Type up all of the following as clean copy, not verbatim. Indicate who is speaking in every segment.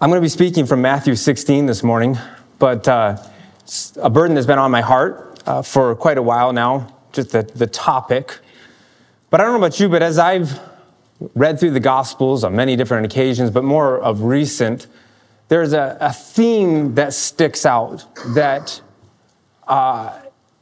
Speaker 1: I'm going to be speaking from Matthew 16 this morning, but a burden that's been on my heart for quite a while now, just the topic. But I don't know about you, but as I've read through the Gospels on many different occasions, but more of recent, there's a theme that sticks out that I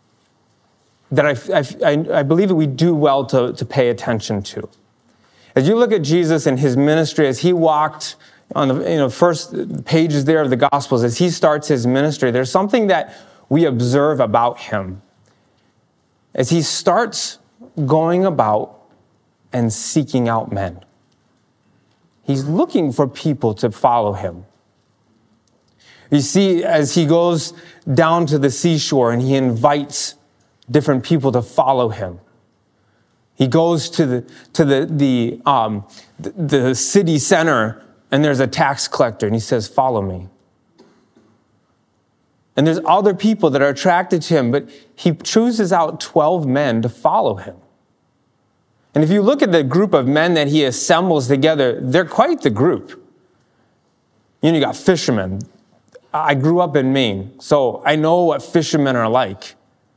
Speaker 1: believe that we do well to pay attention to. As you look at Jesus and his ministry, as he walked on the first pages there of the Gospels, as he starts his ministry, there's something that we observe about him. As he starts going about and seeking out men. He's looking for people to follow him. You see, as he goes down to the seashore and he invites different people to follow him. He goes to the city center, and there's a tax collector, and he says, "Follow me." And there's other people that are attracted to him, but he chooses out 12 men to follow him. And if you look at the group of men that he assembles together, they're quite the group. You got fishermen. I grew up in Maine, so I know what fishermen are like.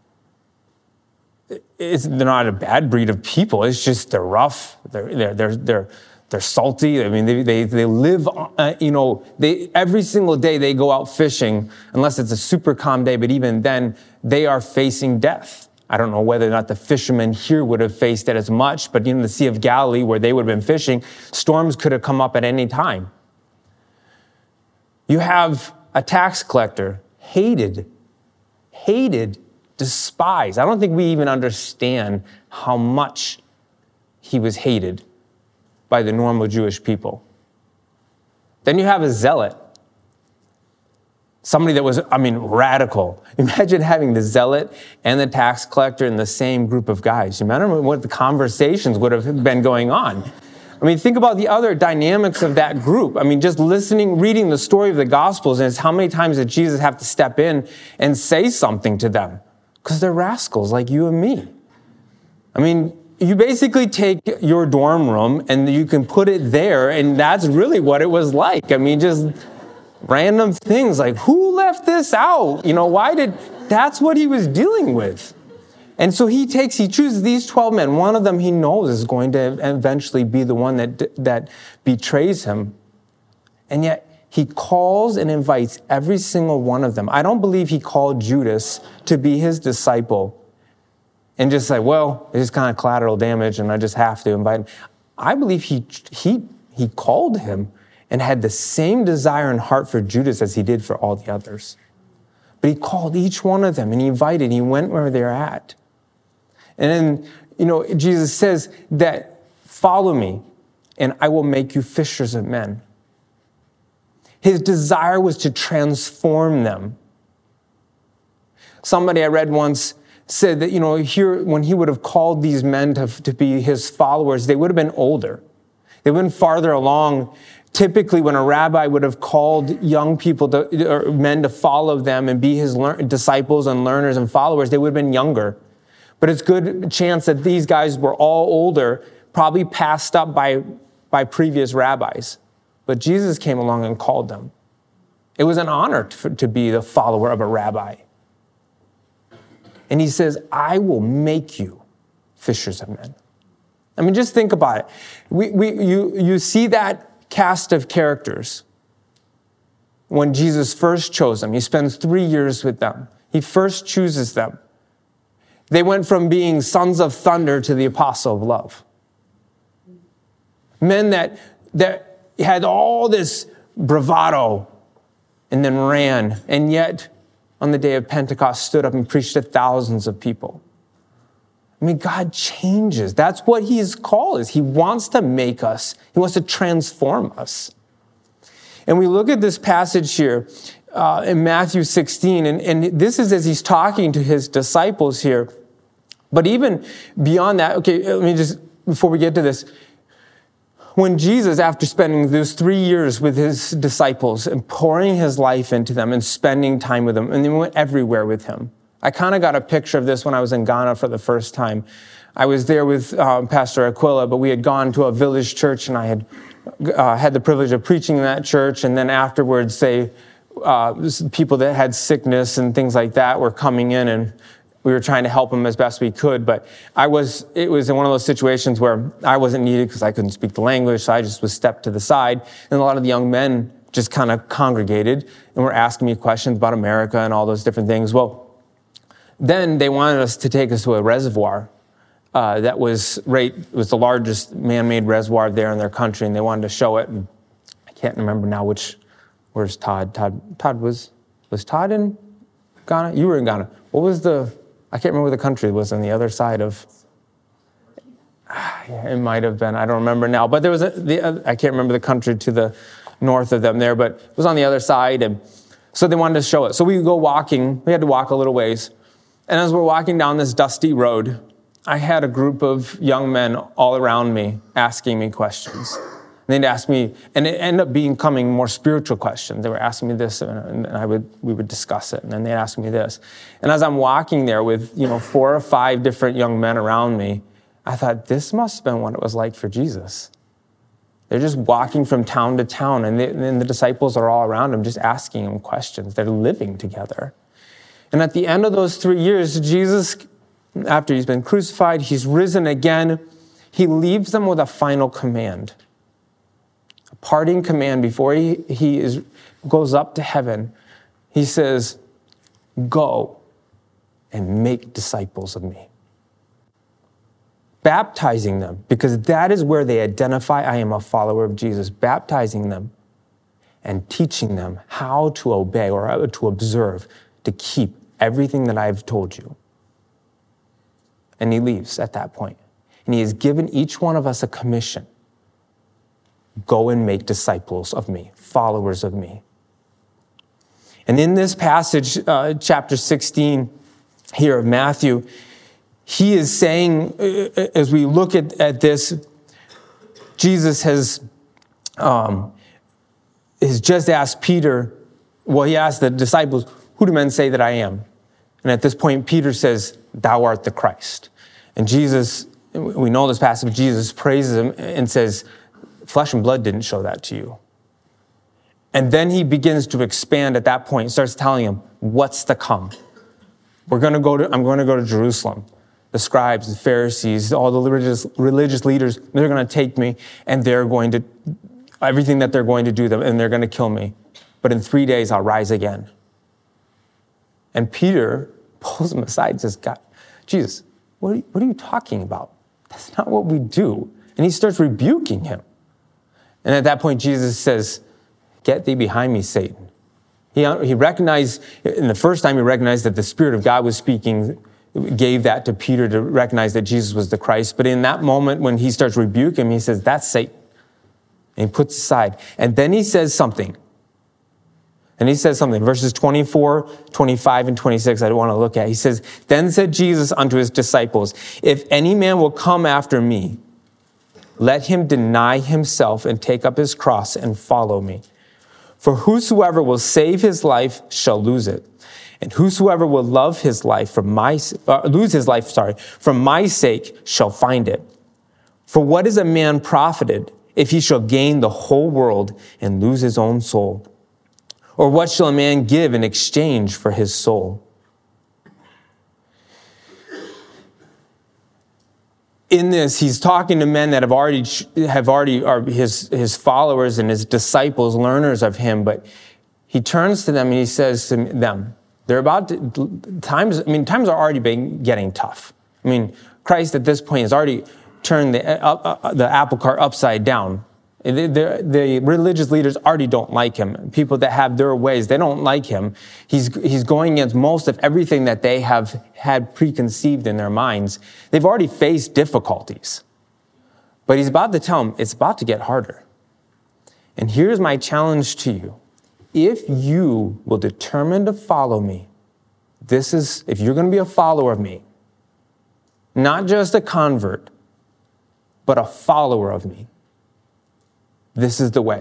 Speaker 1: They're not a bad breed of people. It's just they're rough. They're salty. I mean, they live. Every single day they go out fishing, unless it's a super calm day. But even then, they are facing death. I don't know whether or not the fishermen here would have faced it as much, but in the Sea of Galilee, where they would have been fishing, storms could have come up at any time. You have a tax collector, hated, despised. I don't think we even understand how much he was hated by the normal Jewish people. Then you have a zealot, somebody that was, radical. Imagine having the zealot and the tax collector in the same group of guys. You remember what the conversations would have been going on. Think about the other dynamics of that group. Just reading the story of the Gospels, and it's how many times did Jesus have to step in and say something to them? Because they're rascals like you and me. You basically take your dorm room and you can put it there, and that's really what it was like. Just random things like, who left this out? That's what he was dealing with. And so he chooses these 12 men. One of them he knows is going to eventually be the one that betrays him. And yet he calls and invites every single one of them. I don't believe he called Judas to be his disciple and just say, well, it's kind of collateral damage and I just have to invite him. I believe he called him and had the same desire and heart for Judas as he did for all the others. But he called each one of them and he invited, he went where they're at. And then, Jesus says that, follow me and I will make you fishers of men. His desire was to transform them. Somebody I read once said that, here, when he would have called these men to be his followers, they would have been older. They would have been farther along. Typically, when a rabbi would have called young people or men to follow them and be his disciples and learners and followers, they would have been younger. But it's good chance that these guys were all older, probably passed up by previous rabbis. But Jesus came along and called them. It was an honor to be the follower of a rabbi. And he says, I will make you fishers of men. Just think about it. You see that cast of characters when Jesus first chose them. He spends 3 years with them. He first chooses them. They went from being sons of thunder to the apostle of love. Men that had all this bravado and then ran, and yet on the day of Pentecost stood up and preached to thousands of people. God changes. That's what his call is. He wants to make us. He wants to transform us. And we look at this passage here in Matthew 16, and this is as he's talking to his disciples here. But even beyond that, let me just, before we get to this, when Jesus, after spending those 3 years with his disciples and pouring his life into them and spending time with them, and they went everywhere with him. I kind of got a picture of this when I was in Ghana for the first time. I was there with Pastor Aquila, but we had gone to a village church, and I had had the privilege of preaching in that church, and then afterwards, people that had sickness and things like that were coming in, and we were trying to help them as best we could. But it was in one of those situations where I wasn't needed because I couldn't speak the language, so I just was stepped to the side. And a lot of the young men just kind of congregated and were asking me questions about America and all those different things. Well, then they wanted us to take us to a reservoir that was the largest man-made reservoir there in their country, and they wanted to show it. And I can't remember now where's Todd? Todd was Todd in Ghana? You were in Ghana. What was I can't remember the country. It was on the other side of, it might have been, I don't remember now. But there was I can't remember the country to the north of them there, but it was on the other side. And so they wanted to show it. So we would go walking. We had to walk a little ways. And as we're walking down this dusty road, I had a group of young men all around me asking me questions. And they'd ask me, and it ended up becoming more spiritual questions. They were asking me this, and we would discuss it, and then they'd ask me this. And as I'm walking there with 4 or 5 different young men around me, I thought, this must have been what it was like for Jesus. They're just walking from town to town, and the disciples are all around him, just asking him questions. They're living together. And at the end of those 3 years, Jesus, after he's been crucified, he's risen again, he leaves them with a final command. A parting command before he goes up to heaven. He says, go and make disciples of me. Baptizing them, because that is where they identify, I am a follower of Jesus. Baptizing them and teaching them how to obey or to observe, to keep everything that I've told you. And he leaves at that point. And he has given each one of us a commission. Go and make disciples of me, followers of me. And in this passage, chapter 16 here of Matthew, he is saying, as we look at this, Jesus has just asked Peter, he asked the disciples, who do men say that I am? And at this point, Peter says, thou art the Christ. And Jesus, we know this passage, Jesus praises him and says, flesh and blood didn't show that to you. And then he begins to expand at that point, starts telling him what's to come. I'm going to go to Jerusalem. The scribes, the Pharisees, all the religious leaders, they're going to take me, and they're going to, everything that they're going to do, and they're going to kill me. But in 3 days, I'll rise again. And Peter pulls him aside and says, God, Jesus, what are you talking about? That's not what we do. And he starts rebuking him. And at that point, Jesus says, get thee behind me, Satan. He recognized, in the first time he recognized that the Spirit of God was speaking, gave that to Peter to recognize that Jesus was the Christ. But in that moment, when he starts rebuking him, he says, that's Satan. And he puts aside. And then he says something. Verses 24, 25, and 26, I don't want to look at. He says, then said Jesus unto his disciples, if any man will come after me, let him deny himself and take up his cross and follow me. For whosoever will save his life shall lose it. And whosoever will lose his life from my sake shall find it. For what is a man profited if he shall gain the whole world and lose his own soul? Or what shall a man give in exchange for his soul? In this, he's talking to men that have already are his followers and his disciples, learners of him. But he turns to them and he says to them, times are already getting tough. I mean, Christ at this point has already turned the apple cart upside down. The religious leaders already don't like him. People that have their ways, they don't like him. He's going against most of everything that they have had preconceived in their minds. They've already faced difficulties. But he's about to tell them, it's about to get harder. And here's my challenge to you. If you will determine to follow me, if you're going to be a follower of me, not just a convert, but a follower of me, this is the way.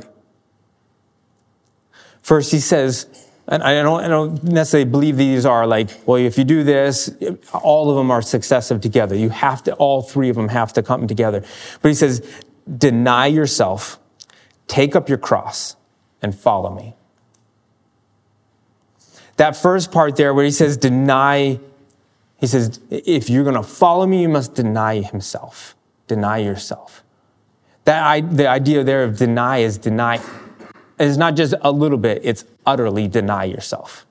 Speaker 1: First, he says, and I don't necessarily believe these are like, well, if you do this, all of them are successive together. All 3 of them have to come together. But he says, deny yourself, Take up your cross and follow me. That first part there where he says deny, he says, if you're going to follow me, you must deny himself. Deny yourself. The idea there of deny is it's not just a little bit, it's utterly deny yourself.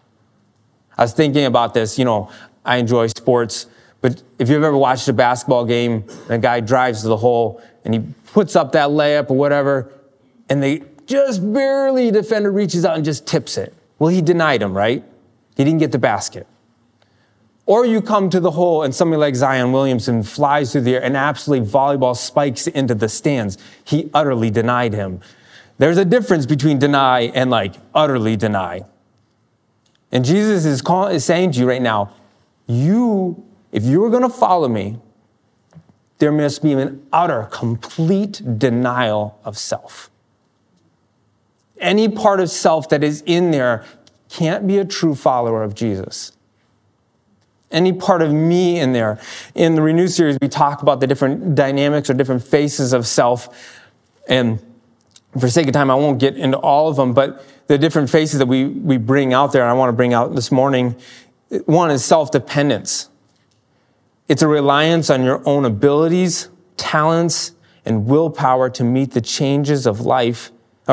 Speaker 1: I was thinking about this, I enjoy sports, but if you've ever watched a basketball game, and a guy drives to the hole and he puts up that layup or whatever, and they just barely, the defender reaches out and just tips it. Well, he denied him, right? He didn't get the basket. Or you come to the hole and somebody like Zion Williamson flies through the air and absolutely volleyball spikes into the stands. He utterly denied him. There's a difference between deny and utterly deny. And Jesus is saying to you right now, if you're going to follow me, there must be an utter, complete denial of self. Any part of self that is in there can't be a true follower of Jesus. Any part of me in there. In the Renew series, we talk about the different dynamics or different faces of self. And for sake of time, I won't get into all of them, but the different faces that we bring out there, and I want to bring out this morning, one is self-dependence. It's a reliance on your own abilities, talents, and willpower to meet the challenges of life,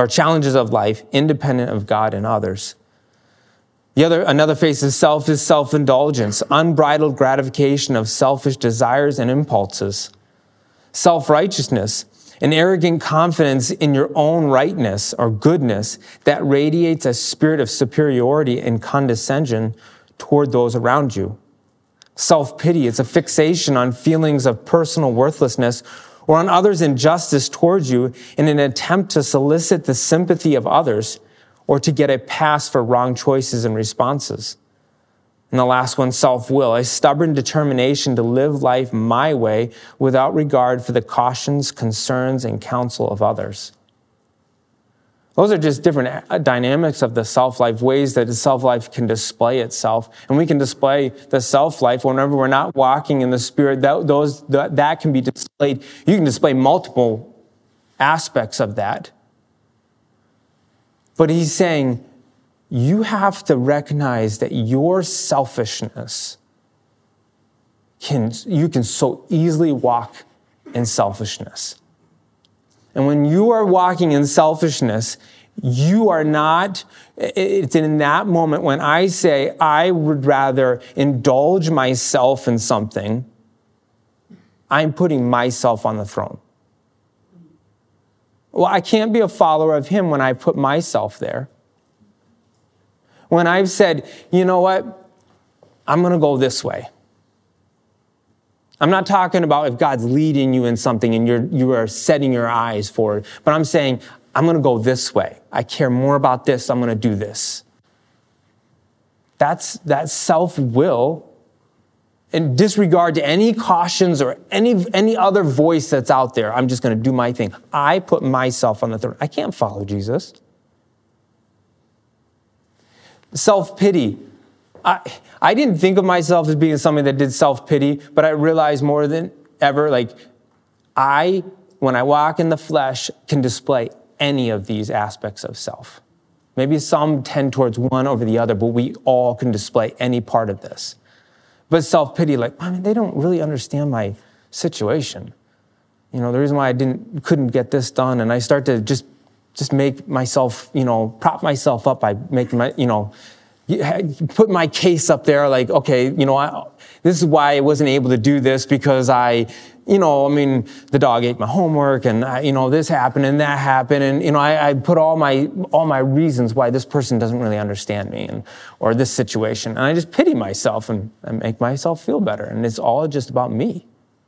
Speaker 1: independent of God and others. Another face of self is self-indulgence, unbridled gratification of selfish desires and impulses. Self-righteousness, an arrogant confidence in your own rightness or goodness that radiates a spirit of superiority and condescension toward those around you. Self-pity, it's a fixation on feelings of personal worthlessness or on others' injustice towards you in an attempt to solicit the sympathy of others or to get a pass for wrong choices and responses. And the last one, self-will, a stubborn determination to live life my way without regard for the cautions, concerns, and counsel of others. Those are just different dynamics of the self-life, ways that the self-life can display itself. And we can display the self-life whenever we're not walking in the Spirit. That can be displayed. You can display multiple aspects of that. But he's saying, you have to recognize that your selfishness, you can so easily walk in selfishness. And when you are walking in selfishness, you are not, it's in that moment when I say, I would rather indulge myself in something, I'm putting myself on the throne. Well, I can't be a follower of him when I put myself there. When I've said, you know what, I'm going to go this way. I'm not talking about if God's leading you in something and you are setting your eyes forward, but I'm saying, I'm going to go this way. I care more about this. I'm going to do this. That's self-will and disregard to any cautions or any other voice that's out there. I'm just going to do my thing. I put myself on the throne. I can't follow Jesus. Self-pity. I didn't think of myself as being somebody that did self-pity, but I realized more than ever, when I walk in the flesh, can display any of these aspects of self. Maybe some tend towards one over the other, but we all can display any part of this. But self-pity, they don't really understand my situation. The reason why I couldn't get this done, and I start to just make myself, prop myself up by making put my case up there, this is why I wasn't able to do this because the dog ate my homework and this happened and that happened. And, I put all my reasons why this person doesn't really understand me or this situation. And I just pity myself and make myself feel better. And it's all just about me.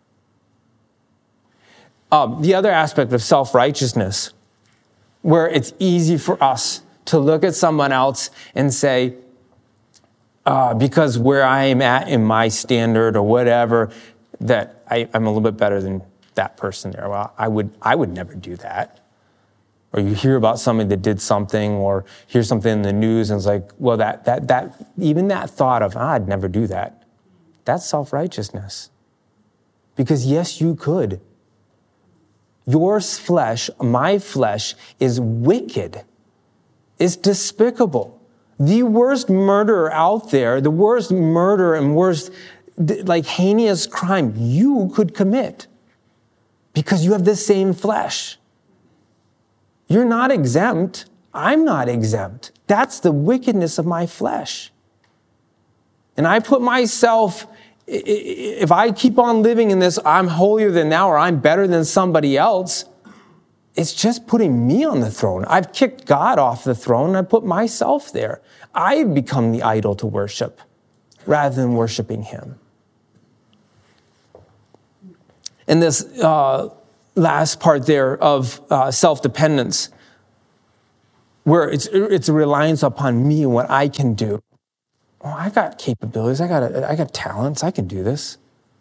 Speaker 1: The other aspect of self-righteousness, where it's easy for us to look at someone else and say, because where I am at in my standard or whatever, that I'm a little bit better than that person there. Well, I would never do that. Or you hear about somebody that did something or hear something in the news and it's like, well, that even that thought of, I'd never do that. That's self-righteousness. Because yes, you could. Your flesh, my flesh, is wicked. It's despicable. The worst murderer out there, the worst murder and worst, like, heinous crime you could commit because you have the same flesh. You're not exempt. I'm not exempt. That's the wickedness of my flesh. And I put myself, if I keep on living in this, I'm holier than thou, or I'm better than somebody else, it's just putting me on the throne. I've kicked God off the throne and I put myself there. I've become the idol to worship rather than worshiping him. And this last part there of self-dependence, where it's a reliance upon me and what I can do. Oh, I got capabilities. I got talents. I can do this.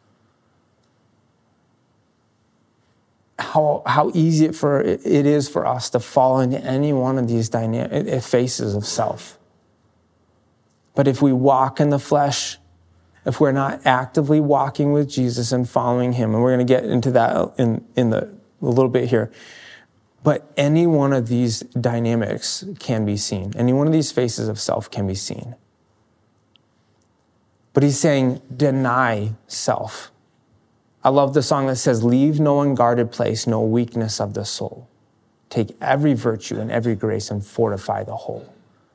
Speaker 1: How easy it is for us to fall into any one of these faces of self. But if we walk in the flesh, if we're not actively walking with Jesus and following him, and we're going to get into that in a little bit here, but any one of these dynamics can be seen. Any one of these faces of self can be seen. But he's saying, deny self. I love the song that says, leave no unguarded place, no weakness of the soul. Take every virtue and every grace and fortify the whole.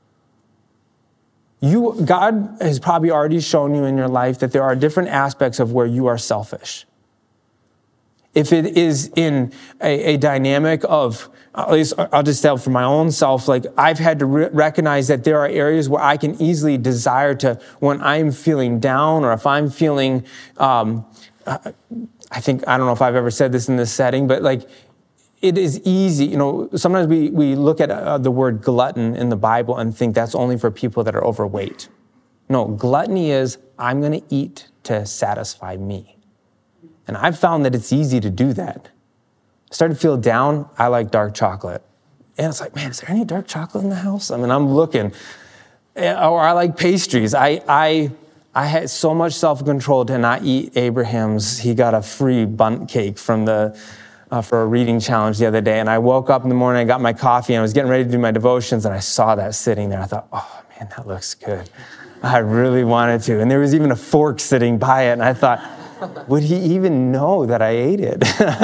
Speaker 1: God has probably already shown you in your life that there are different aspects of where you are selfish. If it is in a dynamic of, at least I'll just tell for my own self, like I've had to recognize that there are areas where I can easily desire to, when I'm feeling down or if I'm feeling, I don't know if I've ever said this in this setting, but like it is easy, sometimes we look at the word glutton in the Bible and think that's only for people that are overweight. No, gluttony is, I'm going to eat to satisfy me. And I've found that it's easy to do that. I started to feel down. I like dark chocolate. And it's like, man, is there any dark chocolate in the house? I mean, I'm looking. Or I like pastries. I had so much self-control to not eat Abraham's. He got a free bundt cake from for a reading challenge the other day. And I woke up in the morning, I got my coffee, and I was getting ready to do my devotions, and I saw that sitting there. I thought, oh, man, that looks good. I really wanted to. And there was even a fork sitting by it, and I thought, would he even know that I ate it?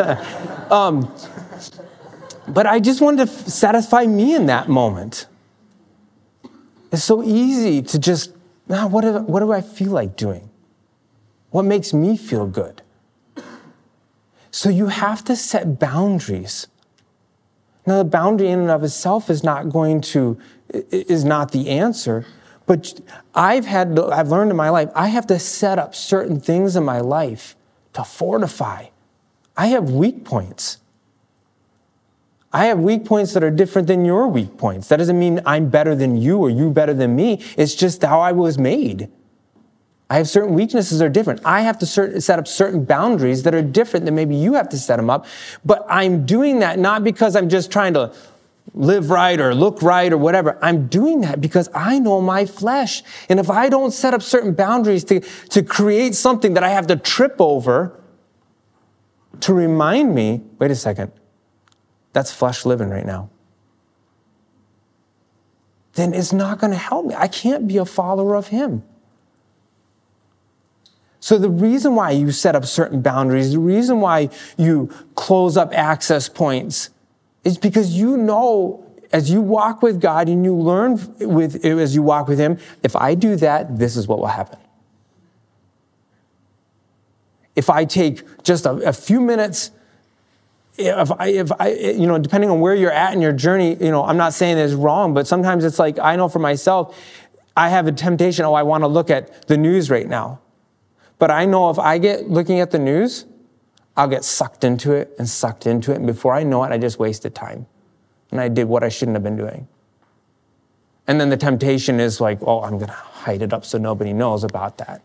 Speaker 1: But I just wanted to satisfy me in that moment. It's so easy to just, what do I feel like doing? What makes me feel good? So you have to set boundaries. Now, the boundary in and of itself is not the answer. But I've learned in my life, I have to set up certain things in my life to fortify. I have weak points. I have weak points that are different than your weak points. That doesn't mean I'm better than you or you better than me. It's just how I was made. I have certain weaknesses that are different. I have to set up certain boundaries that are different than maybe you have to set them up. But I'm doing that not because I'm just trying to live right or look right or whatever. I'm doing that because I know my flesh. And if I don't set up certain boundaries to create something that I have to trip over to remind me, wait a second, that's flesh living right now, then it's not going to help me. I can't be a follower of him. So the reason why you set up certain boundaries, the reason why you close up access points is because you know, as you walk with God and you learn as you walk with him, if I do that, this is what will happen. If I take just a few minutes, if I depending on where you're at in your journey, I'm not saying it's wrong, but sometimes it's like, I know for myself, I have a temptation, I want to look at the news right now. But I know if I get looking at the news, I'll get sucked into it. And before I know it, I just wasted time. And I did what I shouldn't have been doing. And then the temptation is like, oh, I'm going to hide it up so nobody knows about that.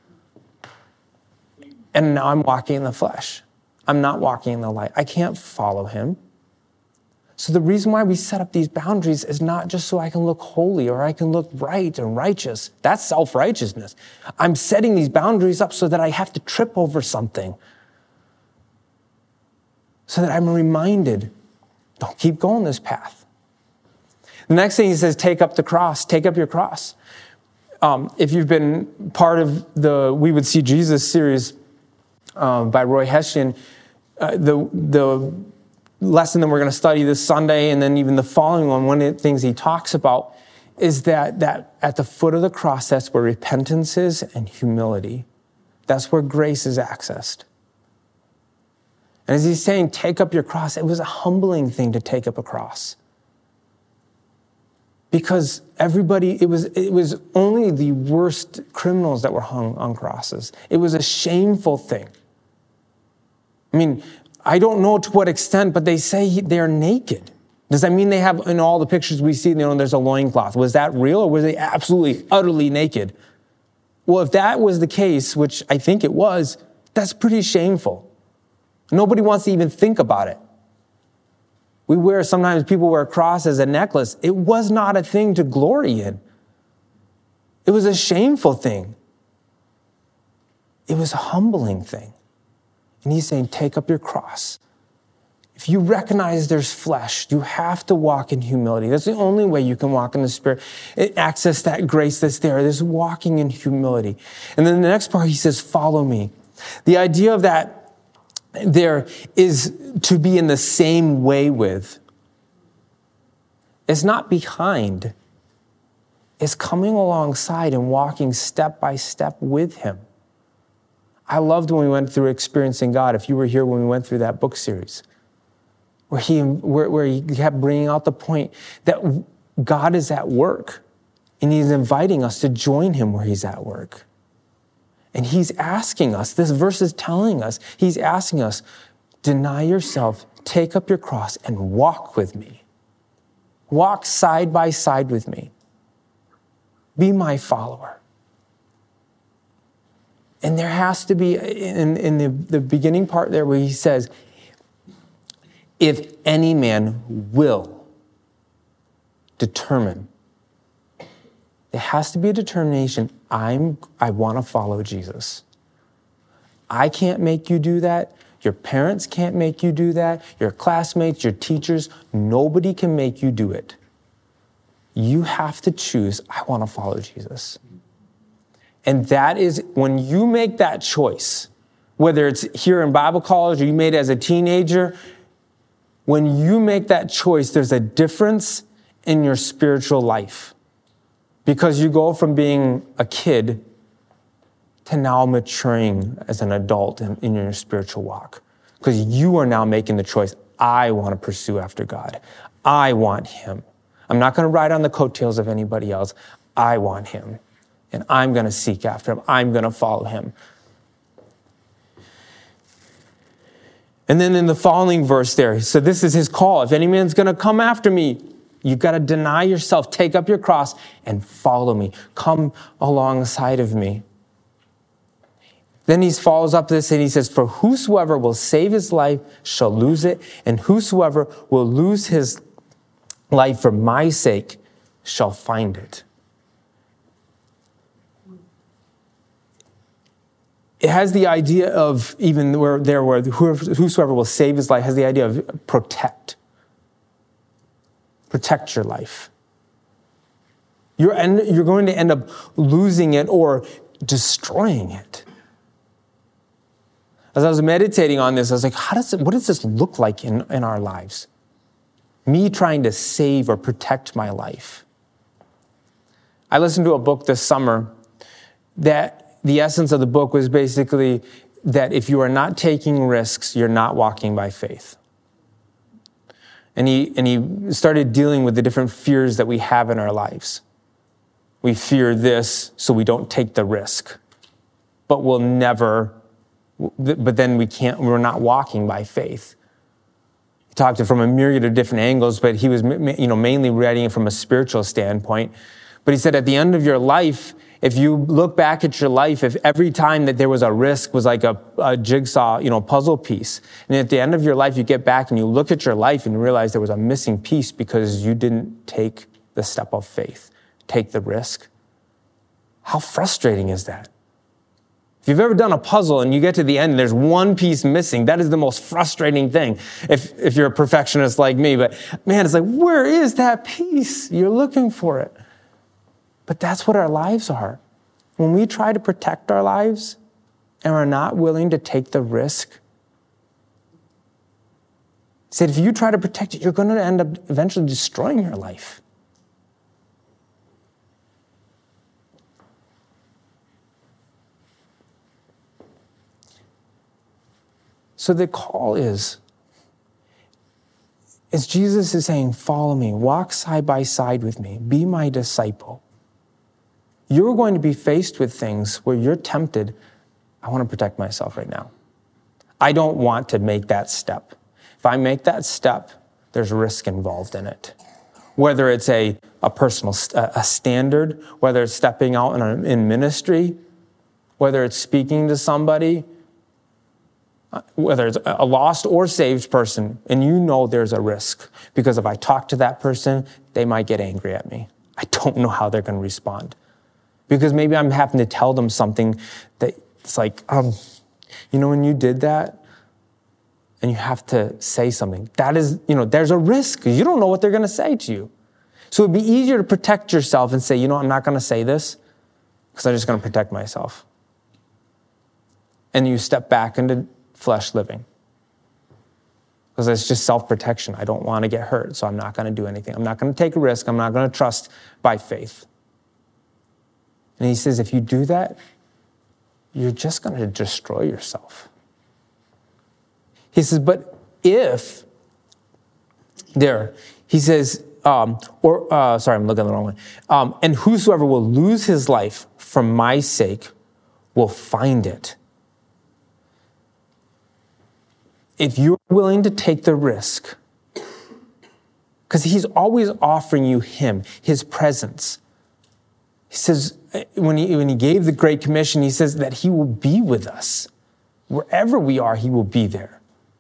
Speaker 1: And now I'm walking in the flesh. I'm not walking in the light. I can't follow him. So the reason why we set up these boundaries is not just so I can look holy or I can look right and righteous. That's self-righteousness. I'm setting these boundaries up so that I have to trip over something. so that I'm reminded, don't keep going this path. The next thing he says, take up the cross, take up your cross. If you've been part of the We Would See Jesus series by Roy Hession, the lesson that we're going to study this Sunday and then even the following one of the things he talks about is that at the foot of the cross, that's where repentance is and humility. That's where grace is accessed. And as he's saying, take up your cross, it was a humbling thing to take up a cross. Because it was only the worst criminals that were hung on crosses. It was a shameful thing. I mean, I don't know to what extent, but they say they're naked. Does that mean they have, in all the pictures we see, there's a loincloth? Was that real, or were they absolutely, utterly naked? Well, if that was the case, which I think it was, that's pretty shameful. Nobody wants to even think about it. Sometimes people wear a cross as a necklace. It was not a thing to glory in. It was a shameful thing. It was a humbling thing. And he's saying, take up your cross. If you recognize there's flesh, you have to walk in humility. That's the only way you can walk in the Spirit. Access that grace that's there. There's walking in humility. And then the next part, he says, follow me. The idea of that there is to be in the same way with. It's not behind. It's coming alongside and walking step by step with him. I loved when we went through Experiencing God. If you were here when we went through that book series, where he kept bringing out the point that God is at work and he's inviting us to join him where he's at work. And he's asking us, this verse is telling us, he's asking us, deny yourself, take up your cross, and walk with me. Walk side by side with me. Be my follower. And there has to be, in the beginning part there where he says, if any man will determine, there has to be a determination, I want to follow Jesus. I can't make you do that. Your parents can't make you do that. Your classmates, your teachers, nobody can make you do it. You have to choose, I want to follow Jesus. And that is, when you make that choice, whether it's here in Bible college or you made it as a teenager, when you make that choice, there's a difference in your spiritual life. Because you go from being a kid to now maturing as an adult in your spiritual walk. Because you are now making the choice, I want to pursue after God. I want him. I'm not going to ride on the coattails of anybody else. I want him. And I'm going to seek after him. I'm going to follow him. And then in the following verse there, so this is his call. If any man's going to come after me, you've got to deny yourself, take up your cross, and follow me. Come alongside of me. Then he follows up this and he says, for whosoever will save his life shall lose it, and whosoever will lose his life for my sake shall find it. It has the idea of, even where whosoever will save his life has the idea of protect. Protect your life. You're going to end up losing it or destroying it. As I was meditating on this, I was like, what does this look like in our lives? Me trying to save or protect my life. I listened to a book this summer that the essence of the book was basically that if you are not taking risks, you're not walking by faith. And he started dealing with the different fears that we have in our lives. We fear this, so we don't take the risk. But then we're not walking by faith. He talked it from a myriad of different angles, but he was mainly writing it from a spiritual standpoint. But he said at the end of your life, if you look back at your life, if every time that there was a risk was like a jigsaw, puzzle piece, and at the end of your life, you get back and you look at your life and you realize there was a missing piece because you didn't take the step of faith, take the risk. How frustrating is that? If you've ever done a puzzle and you get to the end and there's one piece missing, that is the most frustrating thing if you're a perfectionist like me. But man, it's like, where is that piece? You're looking for it. But that's what our lives are. When we try to protect our lives and we're not willing to take the risk, he said, if you try to protect it, you're going to end up eventually destroying your life. So the call is, as Jesus is saying, follow me, walk side by side with me, be my disciple. You're going to be faced with things where you're tempted, I want to protect myself right now. I don't want to make that step. If I make that step, there's risk involved in it. Whether it's a personal standard, whether it's stepping out in ministry, whether it's speaking to somebody, whether it's a lost or saved person, and you know there's a risk. Because if I talk to that person, they might get angry at me. I don't know how they're going to respond. Because maybe I'm having to tell them something that it's like, when you did that, and you have to say something, that is, there's a risk because you don't know what they're going to say to you. So it'd be easier to protect yourself and say, I'm not going to say this because I'm just going to protect myself. And you step back into flesh living. Because it's just self-protection. I don't want to get hurt, so I'm not going to do anything. I'm not going to take a risk. I'm not going to trust by faith. And he says, if you do that, you're just going to destroy yourself. He says, but if he says, I'm looking at the wrong one. And whosoever will lose his life for my sake will find it. If you're willing to take the risk, because he's always offering you his presence. He says, when he gave the Great Commission, he says that he will be with us. Wherever we are, he will be there.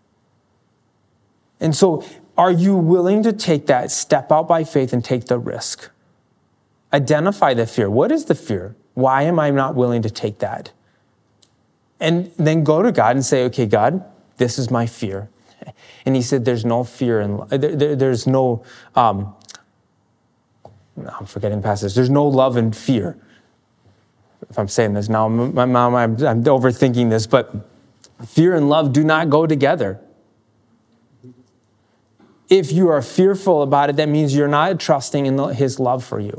Speaker 1: And so, are you willing to take that, step out by faith and take the risk? Identify the fear. What is the fear? Why am I not willing to take that? And then go to God and say, okay, God, this is my fear. And he said, there's no fear there's no, I'm forgetting the passage. There's no love and fear. If I'm saying this now, I'm overthinking this, but fear and love do not go together. If you are fearful about it, that means you're not trusting in his love for you.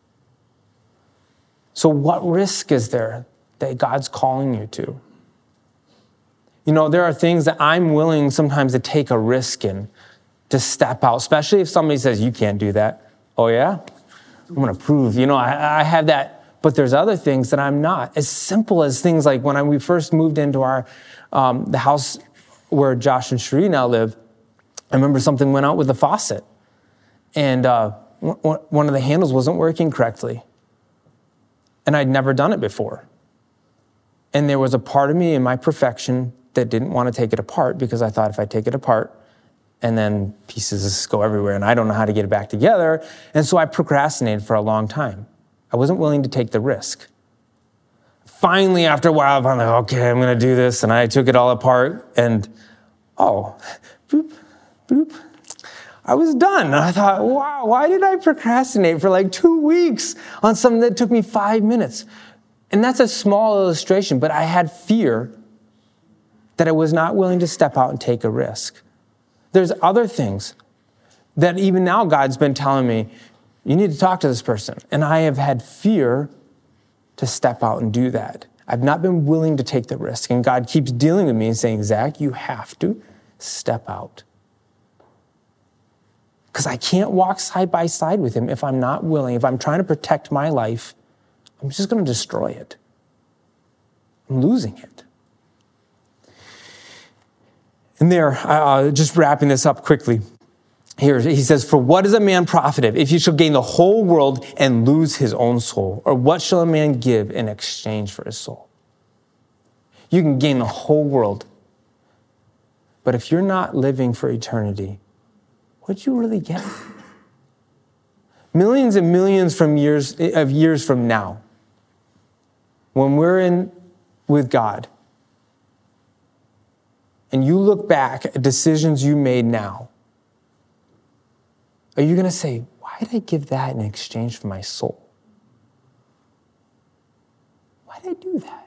Speaker 1: So what risk is there that God's calling you to? There are things that I'm willing sometimes to take a risk in, to step out, especially if somebody says, you can't do that. Oh, yeah? I'm going to prove, I have that. But there's other things that I'm not. As simple as things like when we first moved into the house where Josh and Sheree now live, I remember something went out with the faucet. And one of the handles wasn't working correctly. And I'd never done it before. And there was a part of me in my perfection that didn't want to take it apart because I thought if I take it apart and then pieces go everywhere and I don't know how to get it back together. And so I procrastinated for a long time. I wasn't willing to take the risk. Finally, after a while, I'm like, okay, I'm going to do this. And I took it all apart and, boop, boop. I was done. And I thought, wow, why did I procrastinate for like 2 weeks on something that took me 5 minutes? And that's a small illustration, but I had fear that I was not willing to step out and take a risk. There's other things that even now God's been telling me, you need to talk to this person. And I have had fear to step out and do that. I've not been willing to take the risk. And God keeps dealing with me and saying, Zach, you have to step out. Because I can't walk side by side with him if I'm not willing. If I'm trying to protect my life, I'm just going to destroy it. I'm losing it. And just wrapping this up quickly. Here, he says, for what is a man profited if he shall gain the whole world and lose his own soul? Or what shall a man give in exchange for his soul? You can gain the whole world. But if you're not living for eternity, what'd you really get? Millions and millions of years from now, when we're in with God, and you look back at decisions you made now, are you going to say, why did I give that in exchange for my soul? Why did I do that?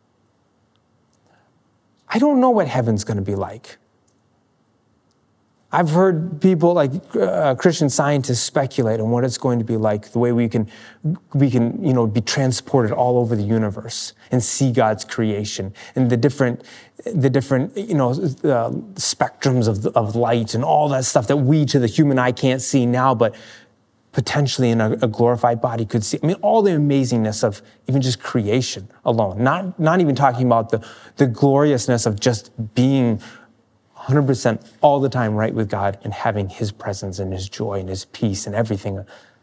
Speaker 1: I don't know what heaven's going to be like. I've heard people like Christian scientists speculate on what it's going to be like, the way we can, be transported all over the universe and see God's creation and the different spectrums of light and all that stuff that we to the human eye can't see now, but potentially in a glorified body could see. I mean, all the amazingness of even just creation alone, not even talking about the gloriousness of just being 100% all the time right with God and having his presence and his joy and his peace and everything.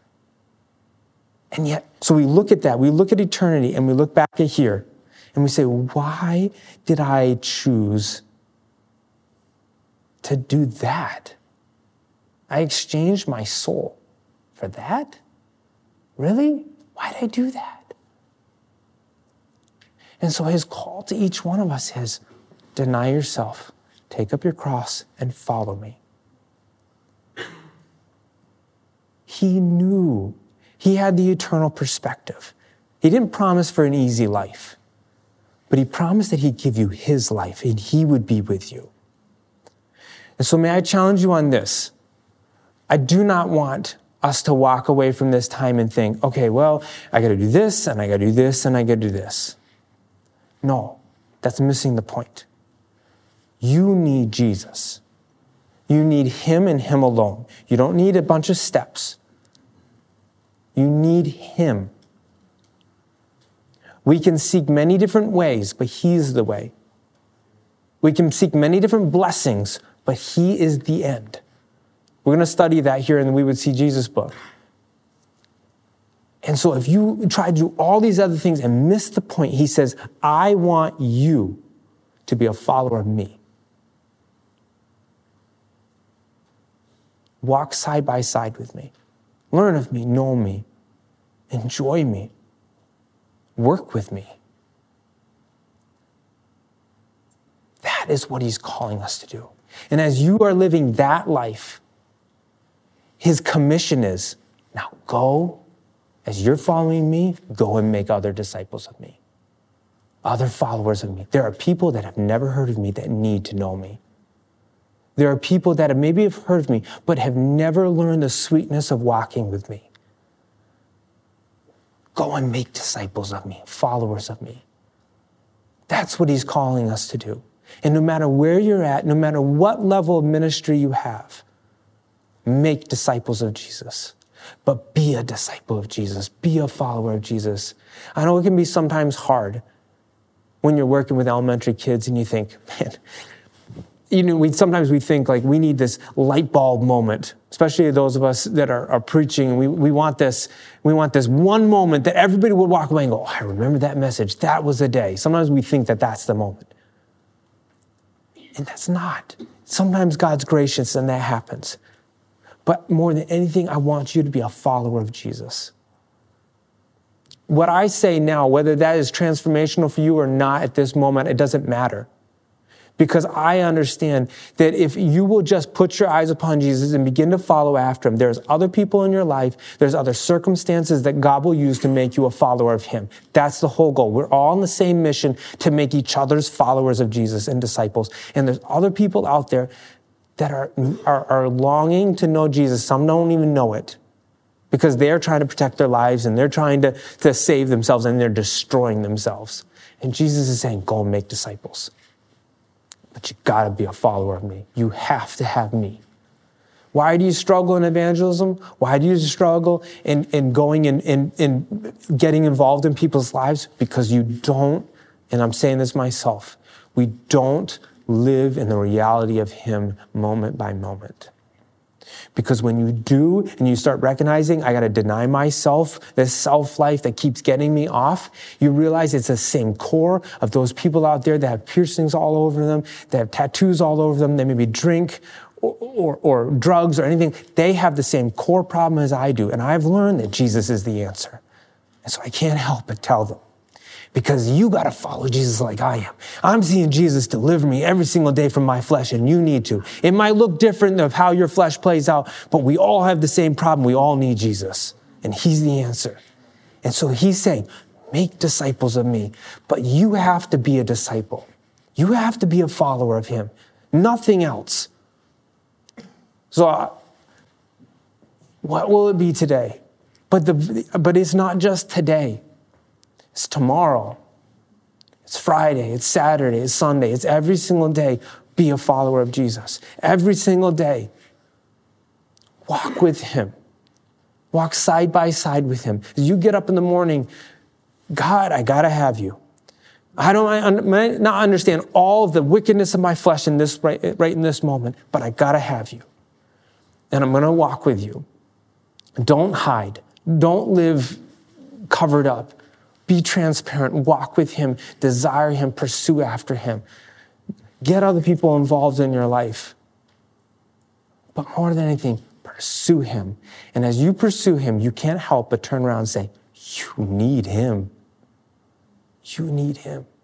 Speaker 1: And yet, so we look at that, we look at eternity and we look back at here and we say, why did I choose to do that? I exchanged my soul for that? Really? Why did I do that? And so his call to each one of us is, deny yourself. Take up your cross and follow me. He knew. He had the eternal perspective. He didn't promise for an easy life, but he promised that he'd give you his life and he would be with you. And so may I challenge you on this. I do not want us to walk away from this time and think, okay, well, I got to do this and I got to do this and I got to do this. No, that's missing the point. You need Jesus. You need him and him alone. You don't need a bunch of steps. You need him. We can seek many different ways, but he's the way. We can seek many different blessings, but he is the end. We're going to study that here in the We Would See Jesus book. And so if you try to do all these other things and miss the point, he says, I want you to be a follower of me. Walk side by side with me. Learn of me, know me, enjoy me, work with me. That is what he's calling us to do. And as you are living that life, his commission is, now go, as you're following me, go and make other disciples of me, other followers of me. There are people that have never heard of me that need to know me. There are people that have maybe have heard of me, but have never learned the sweetness of walking with me. Go and make disciples of me, followers of me. That's what he's calling us to do. And no matter where you're at, no matter what level of ministry you have, make disciples of Jesus. But be a disciple of Jesus. Be a follower of Jesus. I know it can be sometimes hard when you're working with elementary kids and you think, man, sometimes we think like we need this light bulb moment, especially those of us that are preaching. We want this one moment that everybody would walk away and go, oh, I remember that message. That was the day. Sometimes we think that that's the moment. And that's not. Sometimes God's gracious and that happens. But more than anything, I want you to be a follower of Jesus. What I say now, whether that is transformational for you or not at this moment, it doesn't matter. Because I understand that if you will just put your eyes upon Jesus and begin to follow after him, there's other people in your life, there's other circumstances that God will use to make you a follower of him. That's the whole goal. We're all on the same mission to make each other's followers of Jesus and disciples. And there's other people out there that are longing to know Jesus. Some don't even know it because they're trying to protect their lives and they're trying to save themselves and they're destroying themselves. And Jesus is saying, go and make disciples. But you gotta be a follower of me. You have to have me. Why do you struggle in evangelism? Why do you struggle in going and getting involved in people's lives? Because you don't, and I'm saying this myself, we don't live in the reality of him moment by moment. Because when you do and you start recognizing, I got to deny myself, this self-life that keeps getting me off, you realize it's the same core of those people out there that have piercings all over them, that have tattoos all over them, they maybe drink or drugs or anything. They have the same core problem as I do. And I've learned that Jesus is the answer. And so I can't help but tell them, because you got to follow Jesus like I am. I'm seeing Jesus deliver me every single day from my flesh, and you need to. It might look different of how your flesh plays out, but we all have the same problem. We all need Jesus, and he's the answer. And so he's saying, make disciples of me, but you have to be a disciple. You have to be a follower of him, nothing else. So what will it be today? But it's not just today. It's tomorrow. It's Friday. It's Saturday. It's Sunday. It's every single day. Be a follower of Jesus. Every single day. Walk with him. Walk side by side with him. As you get up in the morning, God, I got to have you. I might not understand all of the wickedness of my flesh in this right in this moment, but I got to have you. And I'm going to walk with you. Don't hide. Don't live covered up. Be transparent. Walk with him. Desire him. Pursue after him. Get other people involved in your life. But more than anything, pursue him. And as you pursue him, you can't help but turn around and say, you need him. You need him.